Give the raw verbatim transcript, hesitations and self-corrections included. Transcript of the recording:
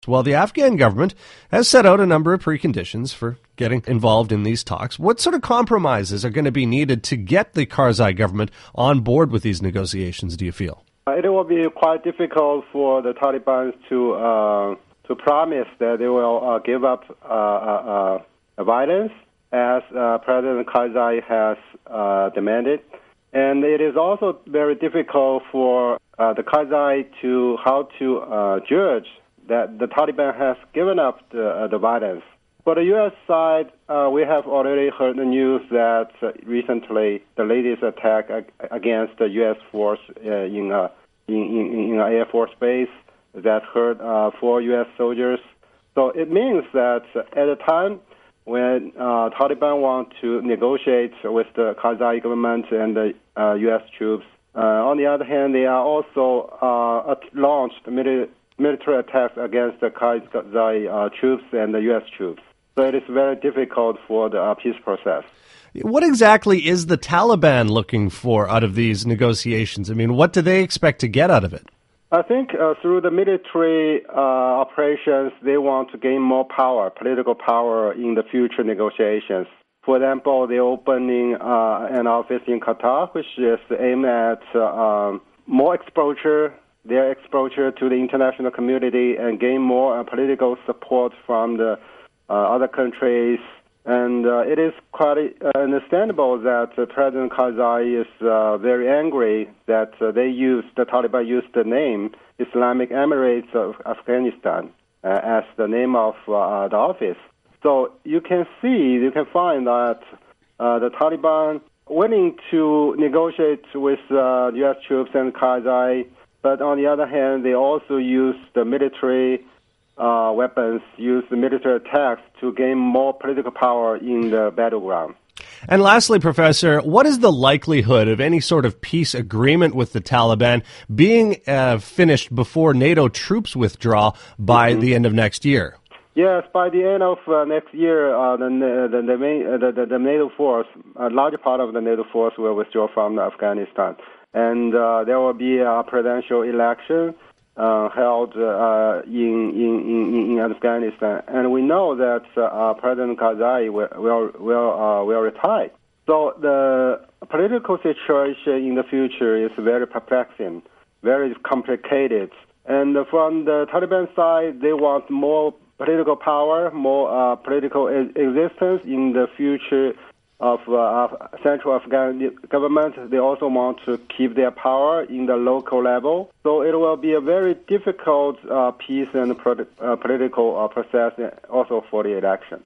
Well, the Afghan government has set out a number of preconditions for getting involved in these talks. What sort of compromises are going to be needed to get the Karzai government on board with these negotiations, do you feel? It will be quite difficult for the Taliban to uh, to promise that they will uh, give up uh, uh, uh, violence, as uh, President Karzai has uh, demanded. And it is also very difficult for uh, the Karzai to how to uh, judge that the Taliban has given up the, uh, the violence. For the U S side, uh, we have already heard the news that uh, recently the latest attack ag- against the U S force uh, in, uh, in, in, in an Air Force base that hurt uh, four U S soldiers. So it means that at a time when uh, Taliban want to negotiate with the Karzai government and the uh, U S troops, uh, on the other hand, they are also uh, launched military military attacks against the Karzai uh, troops and the U S troops. So it is very difficult for the uh, peace process. What exactly is the Taliban looking for out of these negotiations? I mean, what do they expect to get out of it? I think uh, through the military uh, operations, they want to gain more power, political power in the future negotiations. For example, they're opening uh, an office in Qatar, which is aimed at uh, um, more exposure their exposure to the international community and gain more uh, political support from the uh, other countries. And uh, it is quite uh, understandable that uh, President Karzai is uh, very angry that uh, they used, the Taliban used the name Islamic Emirates of Afghanistan uh, as the name of uh, the office. So you can see, you can find that uh, the Taliban willing to negotiate with uh, U S troops and Karzai. But on the other hand, they also use the military uh, weapons, use the military attacks to gain more political power in the battleground. And lastly, Professor, what is the likelihood of any sort of peace agreement with the Taliban being uh, finished before NATO troops withdraw by mm-hmm. the end of next year? Yes, by the end of uh, next year, uh, the, the, the, main, uh, the, the, the NATO force, a large part of the NATO force will withdraw from Afghanistan. And uh, there will be a presidential election uh, held uh, in, in, in, in Afghanistan. And we know that uh, President Karzai will, will, will, uh, will retire. So the political situation in the future is very perplexing, very complicated. And from the Taliban side, they want more political power, more uh, political e- existence in the future of uh, central Afghan government. They also want to keep their power in the local level. So it will be a very difficult uh, peace and pro- uh, political uh, process also for the election.